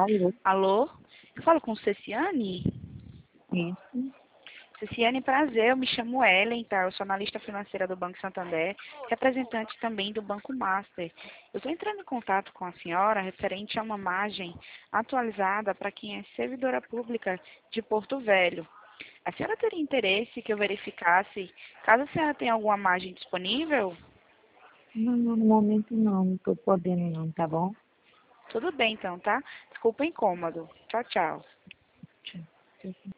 Alô? Alô? Eu falo com Ceciane? Isso. Ceciane, prazer, eu me chamo Ellen, tá? Eu sou analista financeira do Banco Santander, representante também do Banco Master. Eu estou entrando em contato com a senhora referente a uma margem atualizada para quem é servidora pública de Porto Velho. A senhora teria interesse que eu verificasse, caso a senhora tenha alguma margem disponível? Não, no momento não estou podendo não, tá bom? Tudo bem então, tá? Desculpa o incômodo. Tchau, tchau. Tchau.